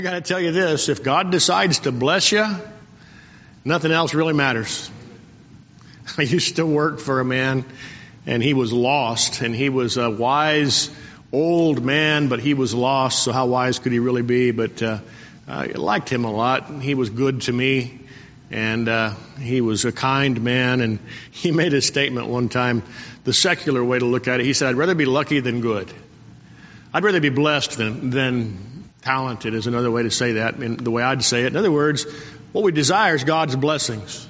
I got to tell you this, if God decides to bless you, nothing else really matters. I used to work for a man, and he was lost, and he was a wise old man, but he was lost, so how wise could he really be? But I liked him a lot. He was good to me, and he was a kind man, and he made a statement one time, the secular way to look at it. He said, I'd rather be lucky than good. I'd rather be blessed than talented is another way to say that, and the way I'd say it. In other words, what we desire is God's blessings.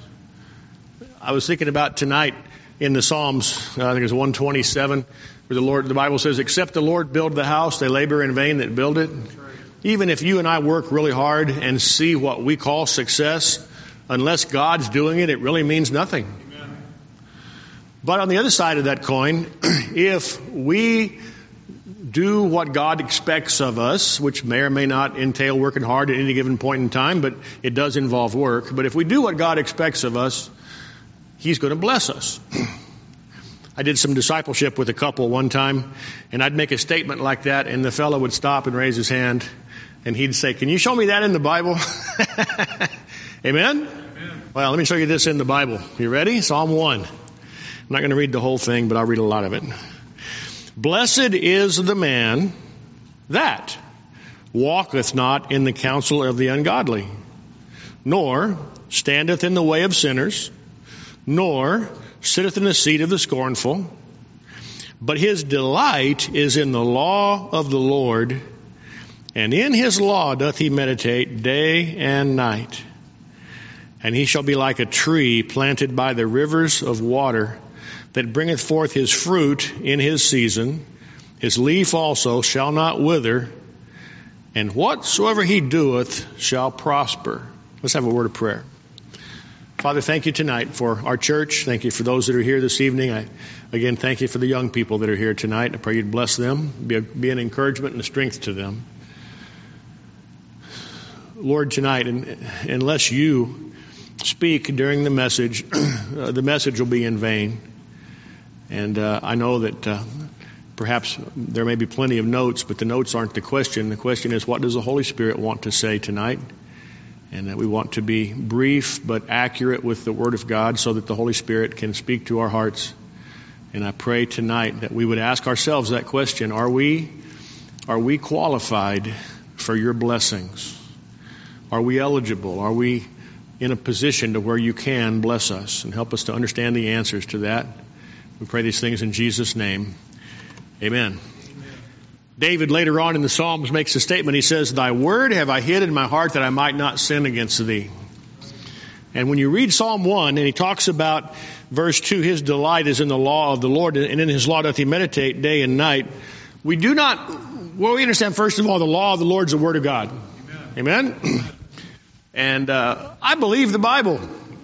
I was thinking about tonight in the Psalms, I think it's 127, where the Bible says, except the Lord build the house, they labor in vain that build it. Even if you and I work really hard and see what we call success, unless God's doing it, it really means nothing. Amen. But on the other side of that coin, if we do what God expects of us, which may or may not entail working hard at any given point in time, but it does involve work. But if we do what God expects of us, He's going to bless us. I did some discipleship with a couple one time, and I'd make a statement like that, and the fellow would stop and raise his hand, and he'd say, can you show me that in the Bible? Amen? Amen? Well, let me show you this in the Bible. You ready? Psalm 1. I'm not going to read the whole thing, but I'll read a lot of it. Blessed is the man that walketh not in the counsel of the ungodly, nor standeth in the way of sinners, nor sitteth in the seat of the scornful, but his delight is in the law of the Lord, and in his law doth he meditate day and night. And he shall be like a tree planted by the rivers of water, that bringeth forth his fruit in his season. His leaf also shall not wither, and whatsoever he doeth shall prosper. Let's have a word of prayer. Father, thank you tonight for our church. Thank you for those that are here this evening. Again, thank you for the young people that are here tonight. I pray you'd bless them, be an encouragement and a strength to them. Lord, tonight, unless you speak during the message will be in vain. And I know that perhaps there may be plenty of notes, but the notes aren't the question. The question is, what does the Holy Spirit want to say tonight? And that we want to be brief but accurate with the Word of God so that the Holy Spirit can speak to our hearts. And I pray tonight that we would ask ourselves that question, are we qualified for your blessings? Are we eligible? Are we in a position to where you can bless us? And help us to understand the answers to that. We pray these things in Jesus' name. Amen. David later on in the Psalms makes a statement. He says, thy word have I hid in my heart that I might not sin against thee. And when you read Psalm 1 and he talks about verse 2, his delight is in the law of the Lord, and in his law doth he meditate day and night. We understand first of all the law of the Lord is the word of God. Amen? And I believe the Bible.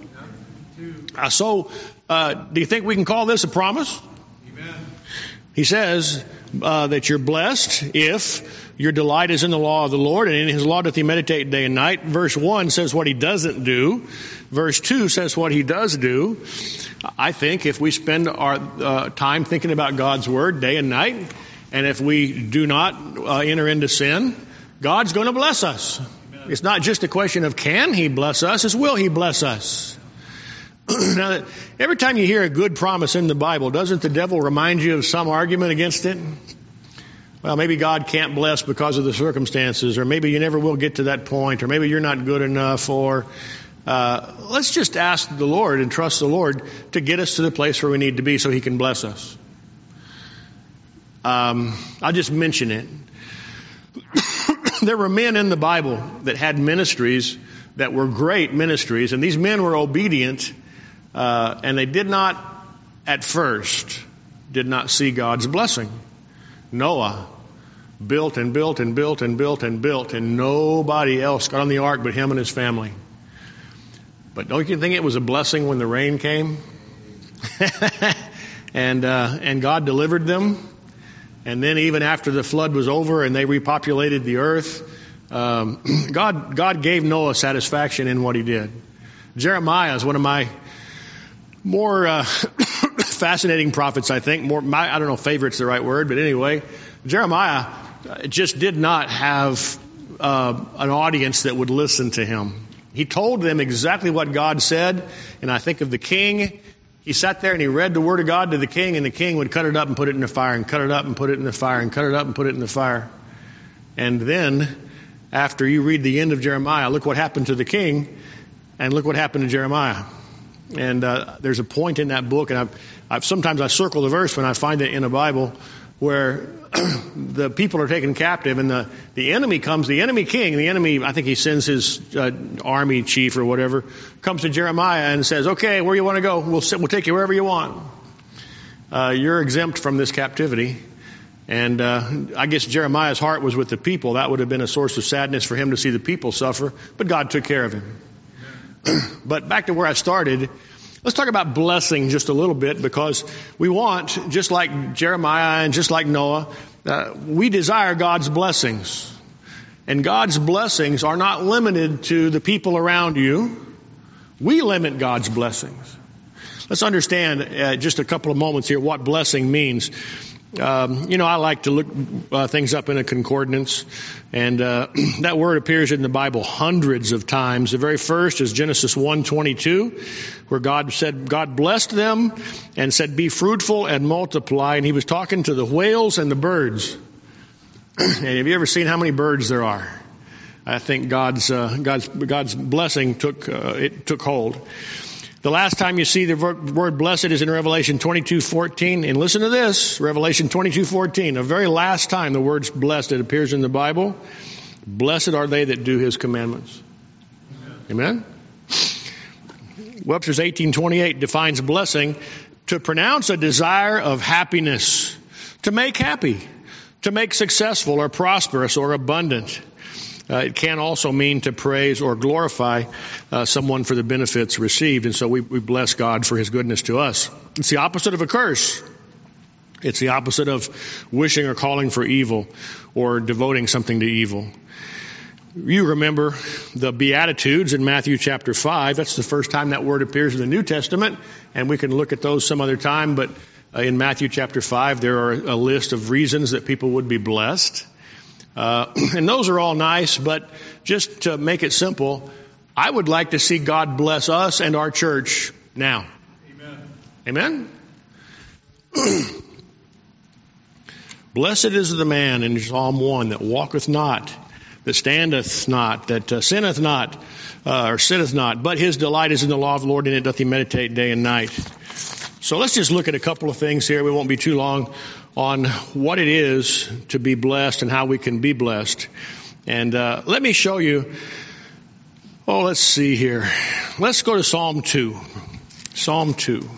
So do you think we can call this a promise? Amen. He says that you're blessed if your delight is in the law of the Lord, and in his law doth he meditate day and night. Verse 1 says what he doesn't do. Verse 2 says what he does do. I think if we spend our time thinking about God's word day and night, and if we do not enter into sin, God's going to bless us. Amen. It's not just a question of can he bless us, it's will he bless us. Now, every time you hear a good promise in the Bible, doesn't the devil remind you of some argument against it? Well, maybe God can't bless because of the circumstances, or maybe you never will get to that point, or maybe you're not good enough, or let's just ask the Lord and trust the Lord to get us to the place where we need to be so he can bless us. I'll just mention it. There were men in the Bible that had ministries that were great ministries, and these men were obedient, and they did not, at first, see God's blessing. Noah built and built and built and built and built, and nobody else got on the ark but him and his family. But don't you think it was a blessing when the rain came? and God delivered them. And then even after the flood was over and they repopulated the earth, God gave Noah satisfaction in what he did. Jeremiah is one of my more fascinating prophets, I think. I don't know if favorite's the right word, but anyway, Jeremiah just did not have an audience that would listen to him. He told them exactly what God said, and I think of the king. He sat there and he read the word of God to the king, and the king would cut it up and put it in the fire, and cut it up and put it in the fire, and cut it up and put it in the fire. And then, after you read the end of Jeremiah, look what happened to the king, and look what happened to Jeremiah. And there's a point in that book, and sometimes I circle the verse when I find it in a Bible, where the people are taken captive, and the enemy comes, the enemy king, I think he sends his army chief or whatever, comes to Jeremiah and says, okay, where you want to go? We'll take you wherever you want. You're exempt from this captivity. And I guess Jeremiah's heart was with the people. That would have been a source of sadness for him to see the people suffer, but God took care of him. But back to where I started, let's talk about blessing just a little bit, because we want, just like Jeremiah and just like Noah, we desire God's blessings. And God's blessings are not limited to the people around you. We limit God's blessings. Let's understand just a couple of moments here what blessing means. I like to look things up in a concordance, and that word appears in the Bible hundreds of times. The very first is Genesis 1:22, where God blessed them and said, "Be fruitful and multiply." And He was talking to the whales and the birds. And have you ever seen how many birds there are? I think God's blessing took hold. The last time you see the word blessed is in Revelation 22:14. And listen to this, Revelation 22:14. The very last time the word blessed appears in the Bible. Blessed are they that do His commandments. Amen? Webster's 18:28 defines blessing: to pronounce a desire of happiness, to make happy, to make successful or prosperous or abundant. It can also mean to praise or glorify someone for the benefits received. And so we bless God for His goodness to us. It's the opposite of a curse. It's the opposite of wishing or calling for evil or devoting something to evil. You remember the Beatitudes in Matthew chapter 5. That's the first time that word appears in the New Testament. And we can look at those some other time. But in Matthew chapter 5, there are a list of reasons that people would be blessed. And those are all nice, but just to make it simple, I would like to see God bless us and our church now. Amen? Amen? Blessed is the man in Psalm 1 that walketh not, that standeth not, that sinneth not, or sitteth not, but his delight is in the law of the Lord, and it doth he meditate day and night. So let's just look at a couple of things here. We won't be too long on what it is to be blessed and how we can be blessed. And let me show you. Let's see here. Let's go to Psalm 2. Psalm 2.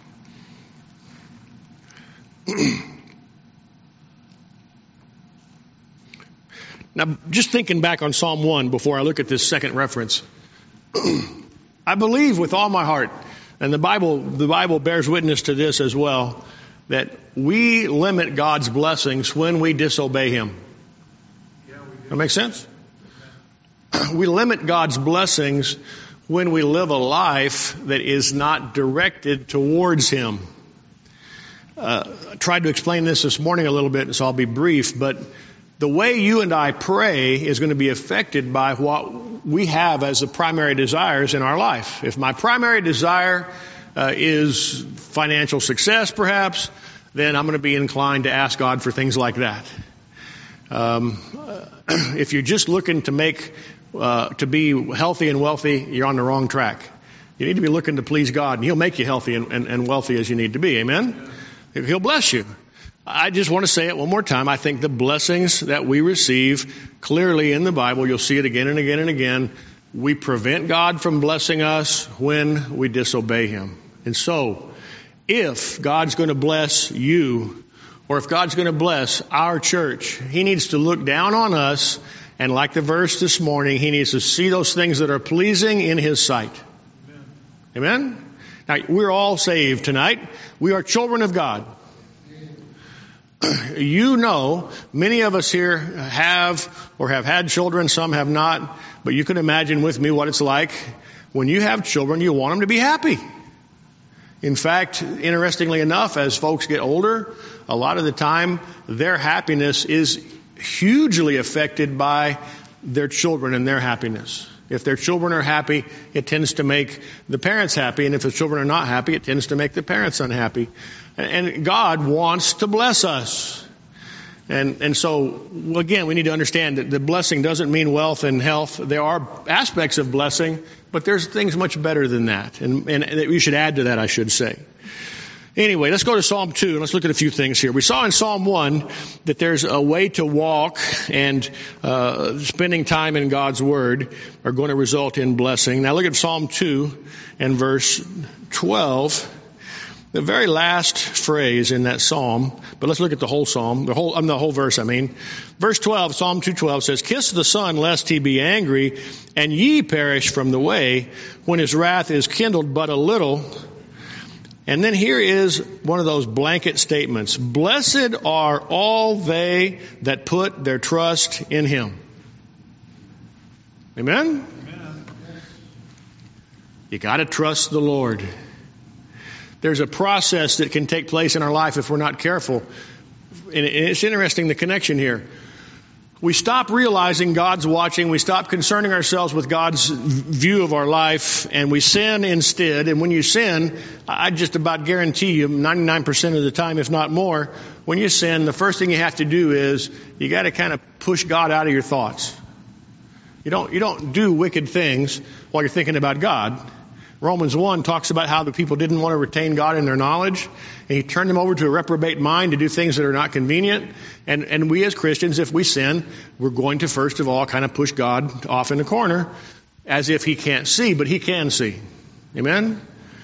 Now, just thinking back on Psalm 1 before I look at this second reference, I believe with all my heart, and the Bible bears witness to this as well, that we limit God's blessings when we disobey Him. That makes sense? We limit God's blessings when we live a life that is not directed towards Him. I tried to explain this morning a little bit, so I'll be brief, but the way you and I pray is going to be affected by what we have as the primary desires in our life. If my primary desire is financial success, perhaps, then I'm going to be inclined to ask God for things like that. If you're just looking to be healthy and wealthy, you're on the wrong track. You need to be looking to please God, and He'll make you healthy and wealthy as you need to be. Amen? He'll bless you. I just want to say it one more time. I think the blessings that we receive clearly in the Bible, you'll see it again and again and again. We prevent God from blessing us when we disobey Him. And so, if God's going to bless you, or if God's going to bless our church, He needs to look down on us, and like the verse this morning, He needs to see those things that are pleasing in His sight. Amen? Now, we're all saved tonight. We are children of God. You know, many of us here have or have had children, some have not, but you can imagine with me what it's like. When you have children, you want them to be happy. In fact, interestingly enough, as folks get older, a lot of the time their happiness is hugely affected by their children and their happiness. If their children are happy, it tends to make the parents happy. And if the children are not happy, it tends to make the parents unhappy. And God wants to bless us. And so, again, we need to understand that the blessing doesn't mean wealth and health. There are aspects of blessing, but there's things much better than that. And we should add to that, I should say. Anyway, let's go to Psalm 2 and let's look at a few things here. We saw in Psalm 1 that there's a way to walk, and spending time in God's Word are going to result in blessing. Now look at Psalm 2 and verse 12. The very last phrase in that psalm, but let's look at the whole psalm, the whole verse, Verse 12, Psalm 2:12 says, "Kiss the Son, lest he be angry, and ye perish from the way, when his wrath is kindled but a little." And then here is one of those blanket statements. "Blessed are all they that put their trust in him." Amen? You got to trust the Lord. There's a process that can take place in our life if we're not careful. And it's interesting, the connection here. We stop realizing God's watching. We stop concerning ourselves with God's view of our life, and we sin instead. And when you sin, I just about guarantee you 99% of the time, if not more, when you sin, the first thing you have to do is you got to kind of push God out of your thoughts. You don't do wicked things while you're thinking about God. Romans 1 talks about how the people didn't want to retain God in their knowledge, and he turned them over to a reprobate mind to do things that are not convenient. And we as Christians, if we sin, we're going to first of all kind of push God off in the corner as if he can't see, but he can see. Amen?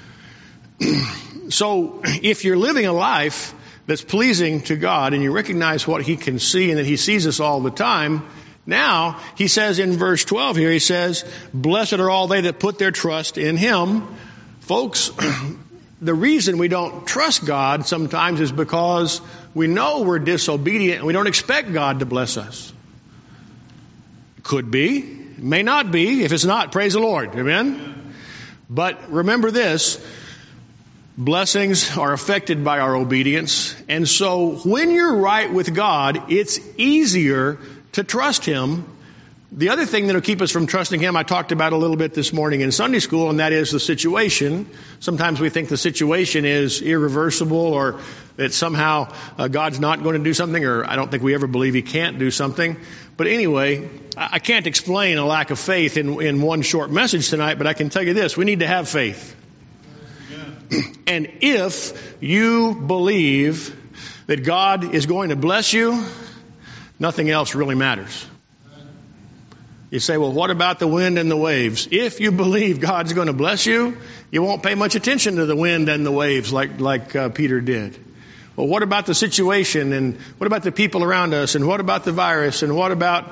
So if you're living a life that's pleasing to God and you recognize what he can see and that he sees us all the time, now, he says in verse 12 here, he says, "Blessed are all they that put their trust in him." Folks, the reason we don't trust God sometimes is because we know we're disobedient and we don't expect God to bless us. Could be, may not be. If it's not, praise the Lord. Amen? But remember this, blessings are affected by our obedience. And so when you're right with God, it's easier to trust him. The other thing that will keep us from trusting him, I talked about a little bit this morning in Sunday school, and that is the situation. Sometimes we think the situation is irreversible, or that somehow God's not going to do something, or I don't think we ever believe he can't do something. But anyway, I can't explain a lack of faith in one short message tonight, but I can tell you this, we need to have faith. And if you believe that God is going to bless you, nothing else really matters. You say, well, what about the wind and the waves? If you believe God's going to bless you, you won't pay much attention to the wind and the waves like Peter did. Well, what about the situation? And what about the people around us? And what about the virus? And what about...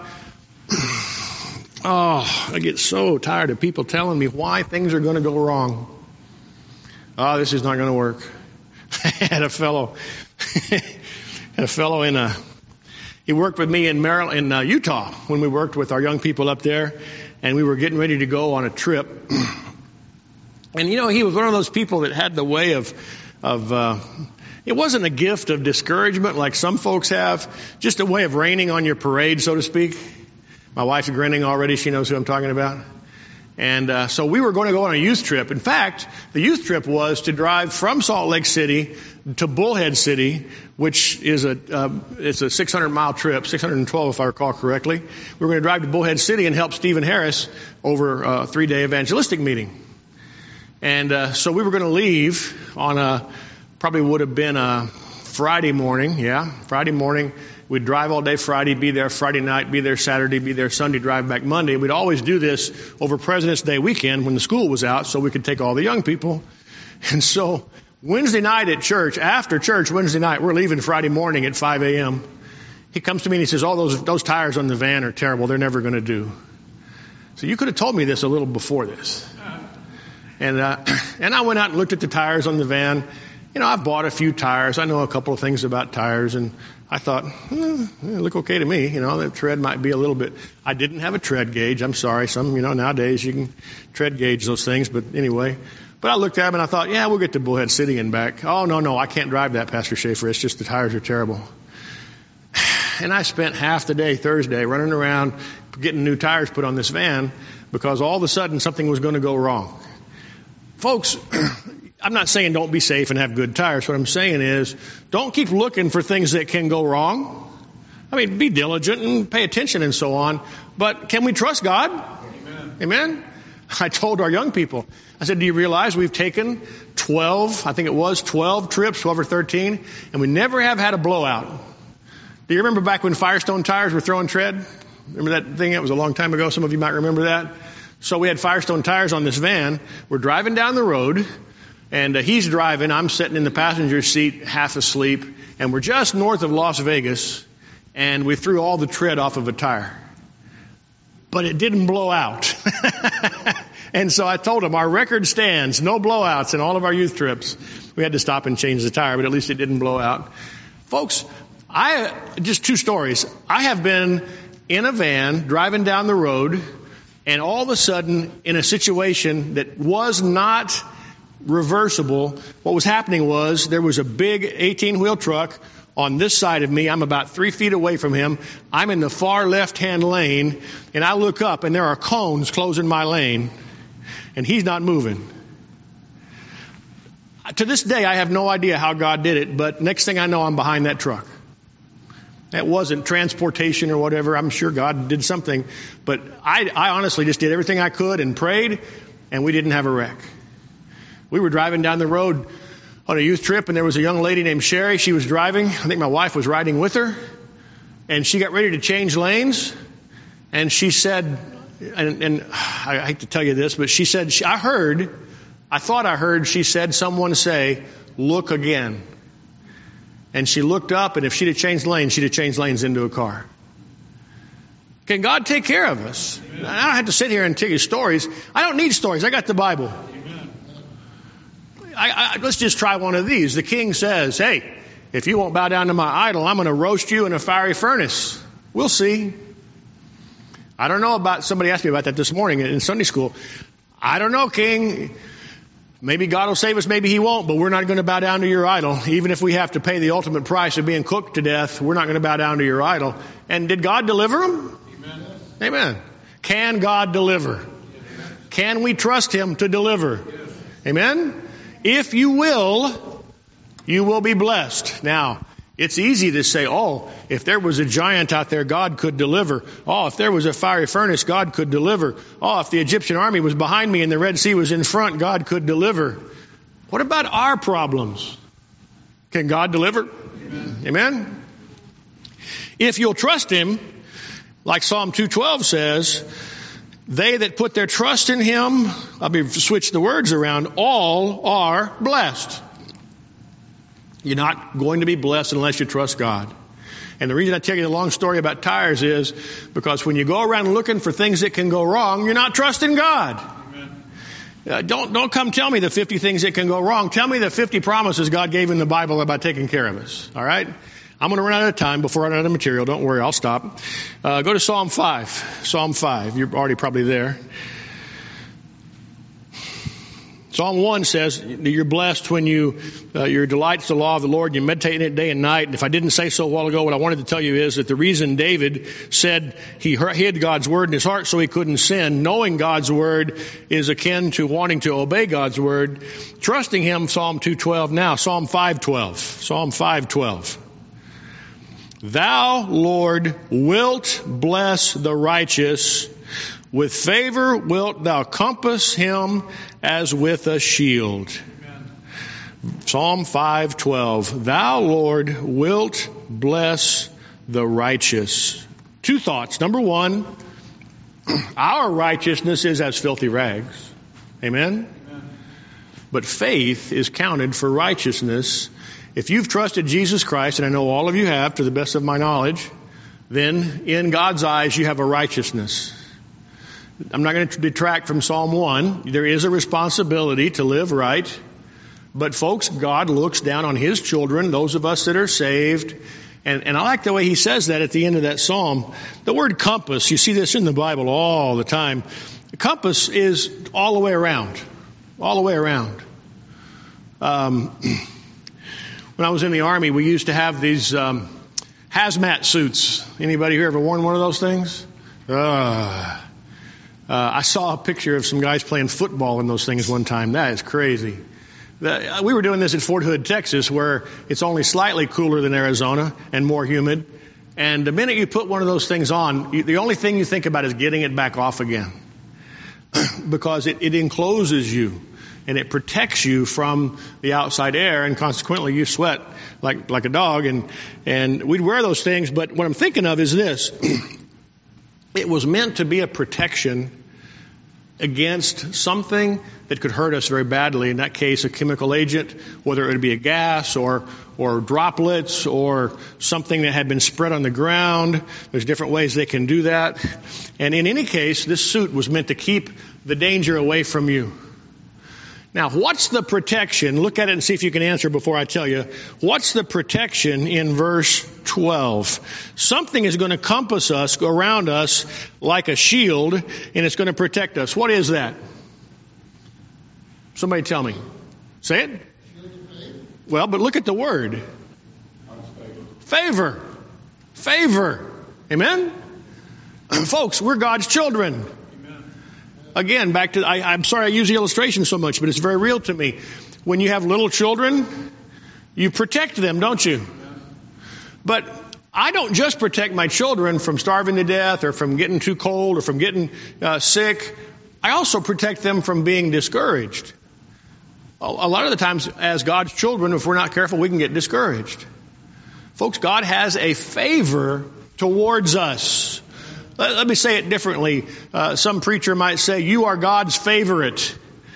I get so tired of people telling me why things are going to go wrong. Oh, this is not going to work. I had a fellow he worked with me in Maryland, in Utah, when we worked with our young people up there, and we were getting ready to go on a trip. And he was one of those people that had the way of it wasn't a gift of discouragement like some folks have, just a way of raining on your parade, so to speak. My wife's grinning already; she knows who I'm talking about. And so we were going to go on a youth trip. In fact, the youth trip was to drive from Salt Lake City to Bullhead City, which is it's a 600-mile trip, 612 if I recall correctly. We were going to drive to Bullhead City and help Stephen Harris over a 3-day evangelistic meeting. And so we were going to leave on probably would have been a Friday morning. Friday morning. We'd drive all day Friday, be there Friday night, be there Saturday, be there Sunday, drive back Monday. We'd always do this over President's Day weekend when the school was out so we could take all the young people. And so Wednesday night at church, after church Wednesday night, we're leaving Friday morning at 5 a.m. He comes to me and he says, those tires on the van are terrible. They're never going to do. So you could have told me this a little before this. And I went out and looked at the tires on the van. I've bought a few tires. I know a couple of things about tires, and I thought, they look okay to me. The tread might be a little bit. I didn't have a tread gauge. I'm sorry. Some, nowadays you can tread gauge those things. But anyway, I looked at them and I thought, we'll get to Bullhead City and back. Oh, no, I can't drive that, Pastor Schaefer. It's just the tires are terrible. And I spent half the day Thursday running around getting new tires put on this van because all of a sudden something was going to go wrong. Folks, I'm not saying don't be safe and have good tires. What I'm saying is don't keep looking for things that can go wrong. I mean, be diligent and pay attention and so on. But can we trust God? Amen. Amen? I told our young people, I said, do you realize we've taken 12 trips, 12 or 13, and we never have had a blowout. Do you remember back when Firestone tires were throwing tread? Remember that thing? It was a long time ago. Some of you might remember that. So we had Firestone tires on this van. We're driving down the road, and he's driving. I'm sitting in the passenger seat, half asleep, and we're just north of Las Vegas, and we threw all the tread off of a tire. But it didn't blow out. And so I told him, our record stands, no blowouts in all of our youth trips. We had to stop and change the tire, but at least it didn't blow out. Folks, just two stories. I have been in a van driving down the road, and all of a sudden, in a situation that was not reversible, what was happening was there was a big 18-wheel truck on this side of me. I'm about 3 feet away from him. I'm in the far left-hand lane, and I look up, and there are cones closing my lane, and he's not moving. To this day, I have no idea how God did it, but next thing I know, I'm behind that truck. That wasn't transportation or whatever. I'm sure God did something, but I honestly just did everything I could and prayed, and we didn't have a wreck. We were driving down the road on a youth trip, and there was a young lady named Sherry. She was driving. I think my wife was riding with her, and she got ready to change lanes, and she said, and I hate to tell you this, but she said, I thought I heard she said someone say, look again. And she looked up, and if she'd have changed lanes, she'd have changed lanes into a car. Can God take care of us? Amen. I don't have to sit here and tell you stories. I don't need stories. I got the Bible. Let's just try one of these. The king says, hey, if you won't bow down to my idol, I'm going to roast you in a fiery furnace. We'll see. I don't know about, somebody asked me about that this morning in Sunday school. I don't know, king. Maybe God will save us, maybe he won't, but we're not going to bow down to your idol. Even if we have to pay the ultimate price of being cooked to death, we're not going to bow down to your idol. And did God deliver him? Amen. Amen. Can God deliver? Yes. Can we trust him to deliver? Yes. Amen? If you will be blessed. Now, it's easy to say, oh, if there was a giant out there, God could deliver. Oh, if there was a fiery furnace, God could deliver. Oh, if the Egyptian army was behind me and the Red Sea was in front, God could deliver. What about our problems? Can God deliver? Amen. Amen? If you'll trust him, like Psalm 2:12 says, they that put their trust in him, switch the words around, all are blessed. You're not going to be blessed unless you trust God. And the reason I tell you the long story about tires is because when you go around looking for things that can go wrong, you're not trusting God. Don't come tell me the 50 things that can go wrong. Tell me the 50 promises God gave in the Bible about taking care of us. All right? I'm going to run out of time before I run out of material. Don't worry, I'll stop. Go to Psalm 5. Psalm 5. You're already probably there. Psalm 1 says you're blessed when your delight's the law of the Lord, you meditate in it day and night. And if I didn't say so a while ago, what I wanted to tell you is that the reason David said he hid God's word in his heart so he couldn't sin, knowing God's word is akin to wanting to obey God's word. Trusting him, Psalm 2:12 now, Psalm 5:12. Psalm 5:12. Thou, Lord, wilt bless the righteous. With favor wilt thou compass him as with a shield. Amen. Psalm 5:12. Thou, Lord, wilt bless the righteous. Two thoughts. Number one, our righteousness is as filthy rags. Amen? Amen. But faith is counted for righteousness. If you've trusted Jesus Christ, and I know all of you have to the best of my knowledge, then in God's eyes you have a righteousness. I'm not going to detract from Psalm 1. There is a responsibility to live right. But folks, God looks down on his children, those of us that are saved. And I like the way he says that at the end of that psalm. The word compass, you see this in the Bible all the time. The compass is all the way around. All the way around. When I was in the Army, we used to have these hazmat suits. Anybody here ever worn one of those things? I saw a picture of some guys playing football in those things one time. That is crazy. We were doing this at Fort Hood, Texas, where it's only slightly cooler than Arizona and more humid. And the minute you put one of those things on, the only thing you think about is getting it back off again. Because it encloses you and it protects you from the outside air, and consequently you sweat like a dog. And we'd wear those things, but what I'm thinking of is this. It was meant to be a protection against something that could hurt us very badly. In that case, a chemical agent, whether it would be a gas or droplets or something that had been spread on the ground. There's different ways they can do that. And in any case, this suit was meant to keep the danger away from you. Now, what's the protection? Look at it and see if you can answer before I tell you. What's the protection in verse 12? Something is going to compass us, go around us like a shield, and it's going to protect us. What is that? Somebody tell me. Say it. Well, but look at the word. Favor. Favor. Amen? Folks, we're God's children. Again, back to, I'm sorry I use the illustration so much, but it's very real to me. When you have little children, you protect them, don't you? But I don't just protect my children from starving to death or from getting too cold or from getting sick. I also protect them from being discouraged. A lot of the times, as God's children, if we're not careful, we can get discouraged. Folks, God has a favor towards us. Let me say it differently. Some preacher might say, you are God's favorite.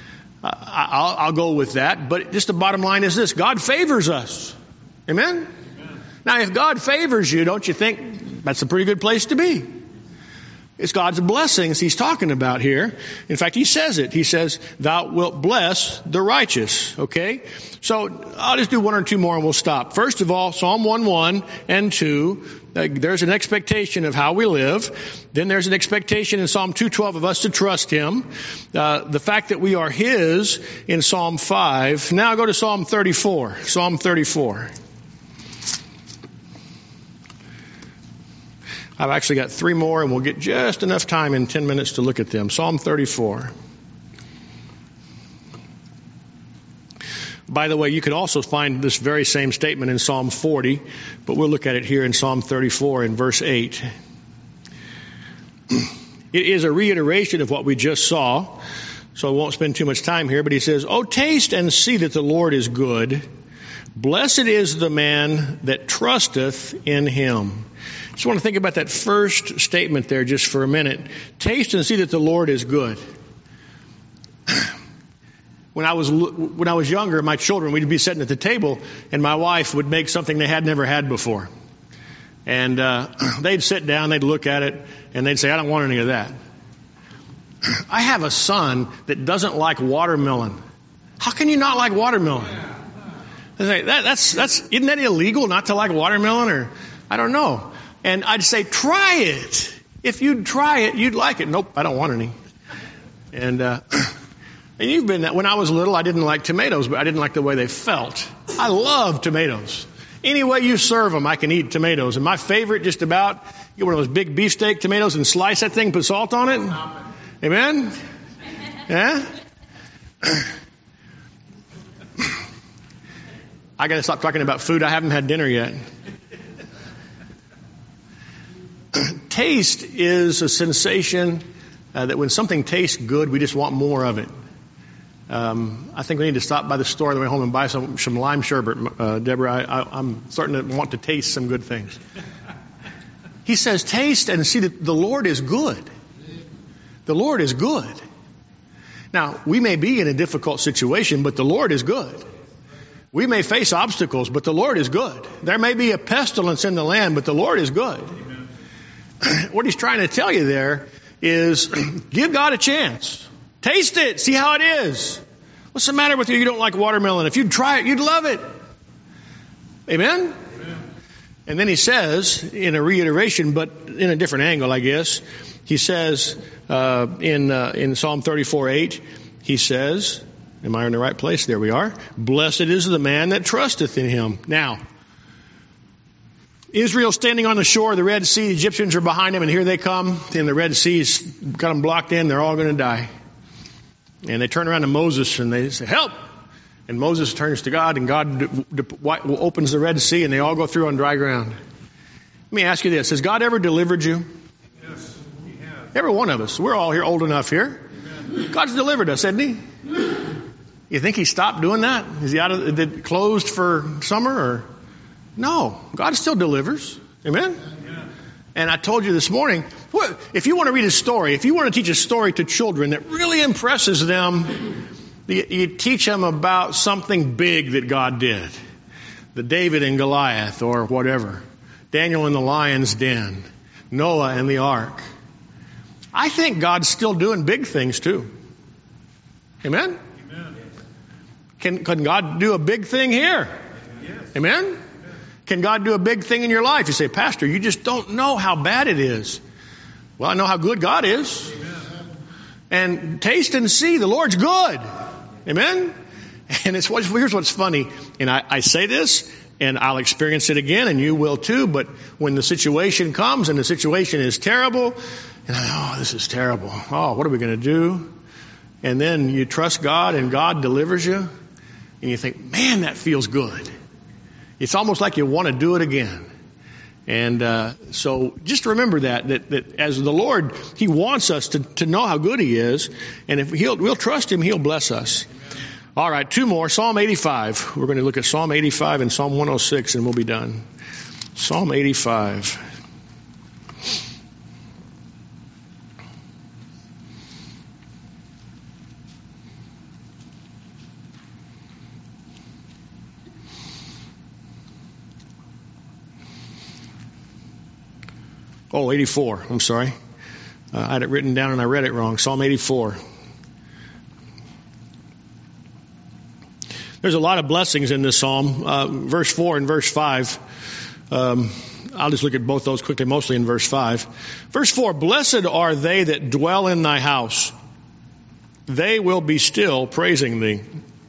I'll go with that. But just the bottom line is this. God favors us. Amen? Now, if God favors you, don't you think that's a pretty good place to be? It's God's blessings he's talking about here. In fact, he says it. He says, thou wilt bless the righteous. Okay? So I'll just do one or two more and we'll stop. First of all, Psalm 1:1 and 2. There's an expectation of how we live. Then there's an expectation in Psalm 2:12 of us to trust him. The fact that we are his in Psalm 5. Now I go to Psalm 34. Psalm 34. I've actually got three more, and we'll get just enough time in 10 minutes to look at them. Psalm 34. By the way, you can also find this very same statement in Psalm 40, but we'll look at it here in Psalm 34 in verse 8. It is a reiteration of what we just saw, so I won't spend too much time here, but he says, "O taste and see that the Lord is good. Blessed is the man that trusteth in him." Just want to think about that first statement there just for a minute. Taste and see that the Lord is good. When I was younger, my children, we'd be sitting at the table, and my wife would make something they had never had before. And they'd sit down, they'd look at it, and they'd say, "I don't want any of that." I have a son that doesn't like watermelon. How can you not like watermelon? Isn't that illegal not to like watermelon? Or I don't know. And I'd say, try it. If you'd try it, you'd like it. Nope, I don't want any. And you've been that. When I was little, I didn't like tomatoes, but I didn't like the way they felt. I love tomatoes. Any way you serve them, I can eat tomatoes. And my favorite, just about, get one of those big beefsteak tomatoes and slice that thing, put salt on it. Amen? Yeah? I got to stop talking about food. I haven't had dinner yet. Taste is a sensation that when something tastes good, we just want more of it. I think we need to stop by the store on the way home and buy some lime sherbet. Deborah, I'm starting to want to taste some good things. He says, taste and see that the Lord is good. The Lord is good. Now, we may be in a difficult situation, but the Lord is good. We may face obstacles, but the Lord is good. There may be a pestilence in the land, but the Lord is good. What he's trying to tell you there is give God a chance. Taste it. See how it is. What's the matter with you? You don't like watermelon. If you'd try it, you'd love it. Amen? Amen. And then he says, in a reiteration, but in a different angle, I guess, he says in Psalm 34:8, he says, am I in the right place? There we are. Blessed is the man that trusteth in him. Now, Israel standing on the shore of the Red Sea. The Egyptians are behind them, and here they come. And the Red Sea's got them blocked in. They're all going to die. And they turn around to Moses and they say, help! And Moses turns to God, and God opens the Red Sea, and they all go through on dry ground. Let me ask you this. Has God ever delivered you? Yes, He has. Every one of us. We're all here old enough here. Amen. God's delivered us, hasn't He? You think He stopped doing that? Is He closed for summer? Or no, God still delivers. Amen? Yeah. And I told you this morning, if you want to read a story, if you want to teach a story to children that really impresses them, you teach them about something big that God did. The David and Goliath or whatever. Daniel in the lion's den. Noah and the ark. I think God's still doing big things too. Amen? Amen. Can God do a big thing here? Yes. Amen? Can God do a big thing in your life? You say, Pastor, you just don't know how bad it is. Well, I know how good God is. Amen. And taste and see, the Lord's good. Amen? And here's what's funny. And I say this, and I'll experience it again, and you will too. But when the situation comes, and the situation is terrible, and this is terrible. Oh, what are we going to do? And then you trust God, and God delivers you. And you think, man, that feels good. It's almost like you want to do it again. And so just remember that as the Lord, He wants us to know how good He is. And if we'll trust Him, He'll bless us. All right, two more. Psalm 85. We're going to look at Psalm 85 and Psalm 106, and we'll be done. Psalm 85. Oh, 84. I'm sorry. I had it written down and I read it wrong. Psalm 84. There's a lot of blessings in this psalm. Verse 4 and verse 5. I'll just look at both those quickly, mostly in verse 5. Verse 4, blessed are they that dwell in thy house. They will be still praising thee.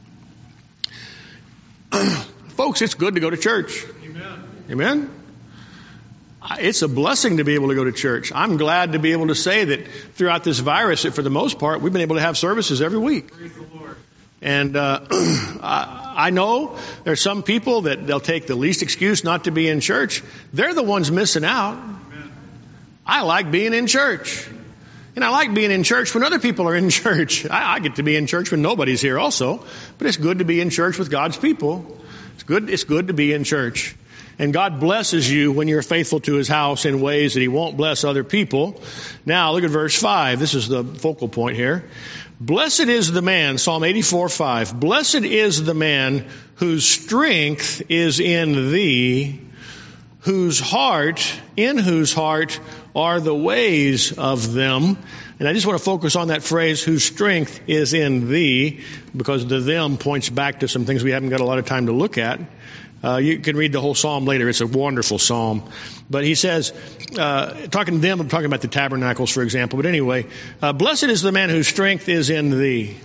Folks, it's good to go to church. Amen. Amen? It's a blessing to be able to go to church. I'm glad to be able to say that throughout this virus, that for the most part, we've been able to have services every week. Praise the Lord. And I know there's some people that they'll take the least excuse not to be in church. They're the ones missing out. Amen. I like being in church. And I like being in church when other people are in church. I get to be in church when nobody's here also. But it's good to be in church with God's people. It's good to be in church. And God blesses you when you're faithful to His house in ways that He won't bless other people. Now, look at verse 5. This is the focal point here. Blessed is the man, Psalm 84:5. Blessed is the man whose strength is in thee, in whose heart are the ways of them. And I just want to focus on that phrase, whose strength is in thee, because the them points back to some things we haven't got a lot of time to look at. You can read the whole psalm later. It's a wonderful psalm. But he says, talking to them, I'm talking about the tabernacles, for example. But anyway, blessed is the man whose strength is in thee.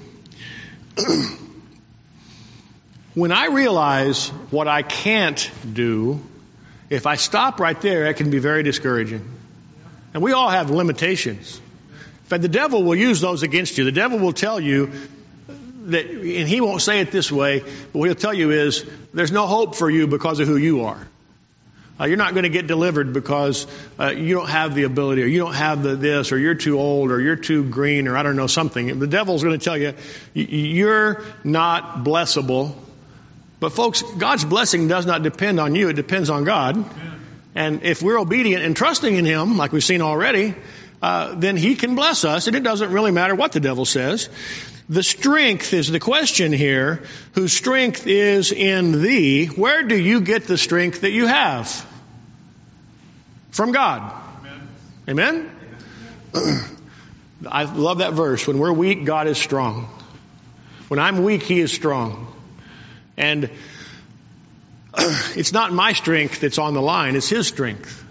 When I realize what I can't do, if I stop right there, it can be very discouraging. And we all have limitations. In fact, the devil will use those against you. The devil will tell you that, and he won't say it this way, but what he'll tell you is, there's no hope for you because of who you are. You're not going to get delivered because you don't have the ability, or you don't have this, or you're too old, or you're too green, or I don't know, something. The devil's going to tell you, you're not blessable. But folks, God's blessing does not depend on you. It depends on God. Amen. And if we're obedient and trusting in Him, like we've seen already, then He can bless us, and it doesn't really matter what the devil says. The strength is the question here, whose strength is in thee. Where do you get the strength that you have? From God. Amen? Amen? I love that verse. When we're weak, God is strong. When I'm weak, He is strong. And it's not my strength that's on the line, it's His strength.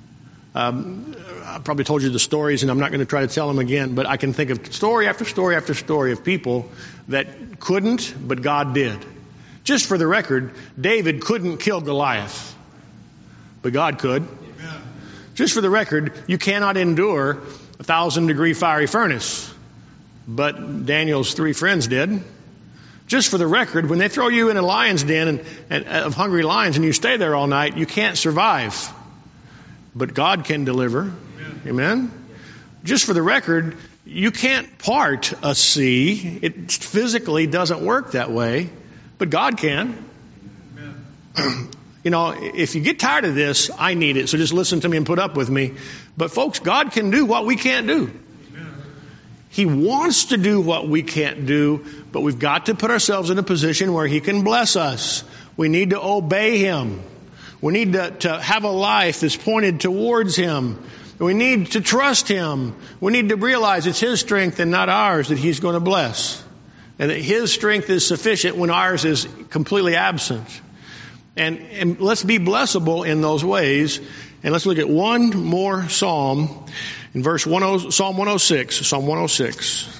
I probably told you the stories, and I'm not going to try to tell them again, but I can think of story after story after story of people that couldn't, but God did. Just for the record, David couldn't kill Goliath. but God could. Amen. Just for the record, you cannot endure 1,000-degree fiery furnace, but Daniel's 3 friends did. Just for the record, when they throw you in a lion's den of hungry lions and you stay there all night, you can't survive. But God can deliver. Amen? Just for the record, you can't part a sea. It physically doesn't work that way, but God can. You know, if you get tired of this, I need it, so just listen to me and put up with me. But folks, God can do what we can't do. He wants to do what we can't do, but we've got to put ourselves in a position where He can bless us. We need to obey Him. We need to have a life that's pointed towards Him. We need to trust Him. We need to realize it's His strength and not ours that He's going to bless. And that His strength is sufficient when ours is completely absent. And let's be blessable in those ways. And let's look at one more psalm in Psalm 106. Psalm 106.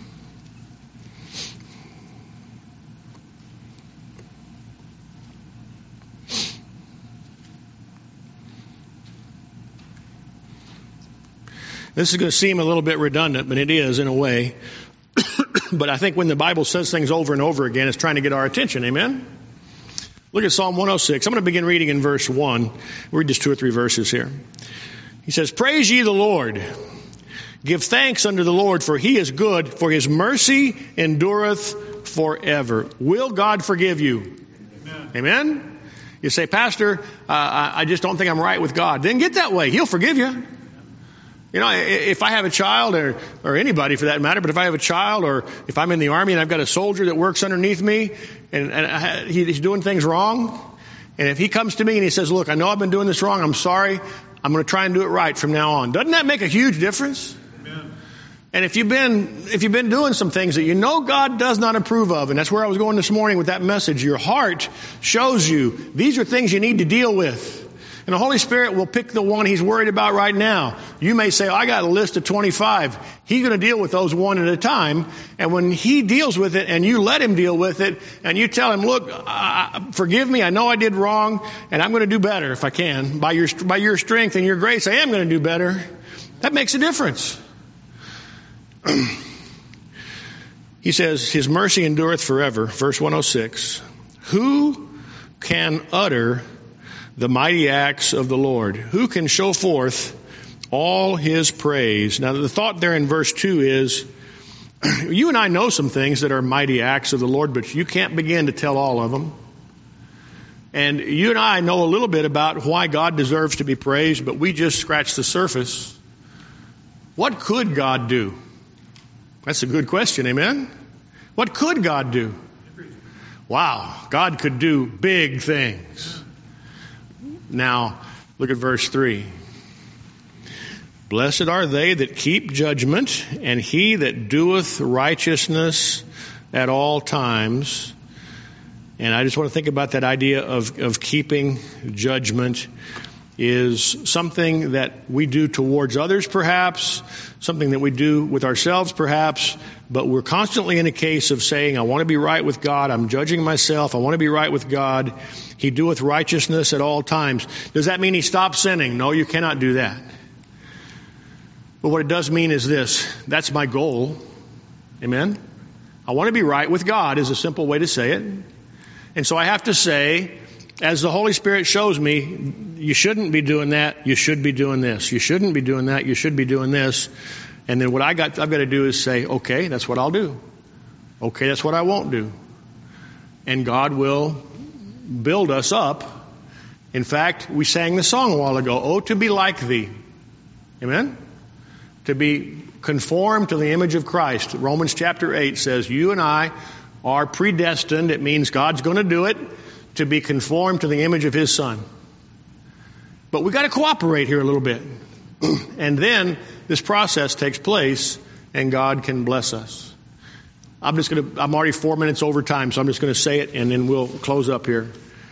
This is going to seem a little bit redundant, but it is in a way. But I think when the Bible says things over and over again, it's trying to get our attention. Amen? Look at Psalm 106. I'm going to begin reading in verse 1. We'll read just 2 or 3 verses here. He says, "Praise ye the Lord. Give thanks unto the Lord, for He is good, for His mercy endureth forever." Will God forgive you? Amen? Amen? You say, "Pastor, I just don't think I'm right with God." Then get that way. He'll forgive you. You know, if I have a child, or anybody for that matter, but if I have a child, or if I'm in the army and I've got a soldier that works underneath me, and he's doing things wrong, and if he comes to me and he says, "Look, I know I've been doing this wrong, I'm sorry, I'm going to try and do it right from now on," doesn't that make a huge difference? Amen. And if you've been doing some things that you know God does not approve of, and that's where I was going this morning with that message, your heart shows you these are things you need to deal with. And the Holy Spirit will pick the one He's worried about right now. You may say, "I got a list of 25. He's going to deal with those one at a time. And when He deals with it and you let Him deal with it and you tell Him, "Look, forgive me. I know I did wrong and I'm going to do better if I can. By your strength and your grace, I am going to do better." That makes a difference. He says, "His mercy endureth forever." Verse 106. "Who can utter the mighty acts of the Lord? Who can show forth all His praise?" Now the thought there in verse 2 is, you and I know some things that are mighty acts of the Lord, but you can't begin to tell all of them. And you and I know a little bit about why God deserves to be praised, but we just scratched the surface. What could God do? That's a good question, amen? What could God do? Wow, God could do big things. Now, look at verse 3. "Blessed are they that keep judgment, and he that doeth righteousness at all times." And I just want to think about that idea of keeping judgment is something that we do towards others, perhaps, something that we do with ourselves, perhaps, but we're constantly in a case of saying, "I want to be right with God. I'm judging myself. I want to be right with God. He doeth righteousness at all times." Does that mean He stops sinning? No, you cannot do that. But what it does mean is this: that's my goal. Amen? I want to be right with God is a simple way to say it. And so I have to say, as the Holy Spirit shows me, you shouldn't be doing that, you should be doing this. You shouldn't be doing that, you should be doing this. And then what I've got to do is say, "Okay, that's what I'll do. Okay, that's what I won't do." And God will build us up. In fact, we sang the song a while ago, "Oh, to be like Thee." Amen? To be conformed to the image of Christ. Romans chapter 8 says you and I are predestined. It means God's going to do it, to be conformed to the image of His Son. But we've got to cooperate here a little bit. And then this process takes place and God can bless us. I'm already 4 minutes over time, so I'm just going to say it and then we'll close up here.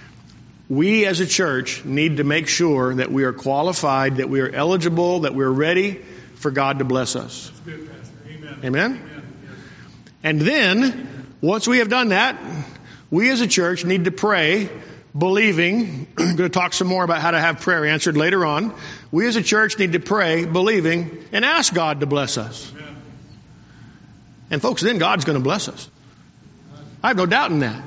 We as a church need to make sure that we are qualified, that we are eligible, that we're ready for God to bless us. That's good, Pastor. Amen. Amen? Amen. Yes. And then, once we have done that, we as a church need to pray believing. I'm going to talk some more about how to have prayer answered later on. We as a church need to pray, believing, and ask God to bless us. Amen. And folks, then God's going to bless us. I have no doubt in that.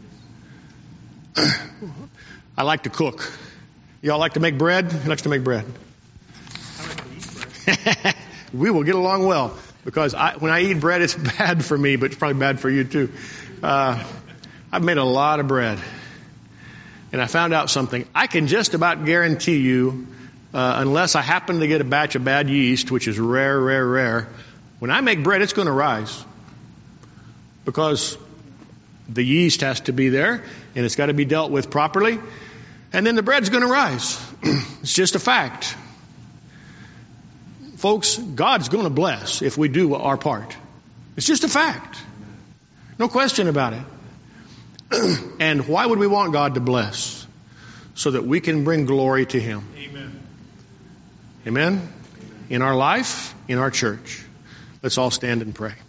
I like to cook. Y'all like to make bread? Who likes to make bread? I like to eat bread. We will get along well, because when I eat bread, it's bad for me, but it's probably bad for you too. I've made a lot of bread. And I found out something. I can just about guarantee you, unless I happen to get a batch of bad yeast, which is rare, when I make bread, it's going to rise. Because the yeast has to be there, and it's got to be dealt with properly. And then the bread's going to rise. It's just a fact. Folks, God's going to bless if we do our part. It's just a fact. No question about it. And why would we want God to bless? So that we can bring glory to Him. Amen. Amen? In our life, in our church. Let's all stand and pray.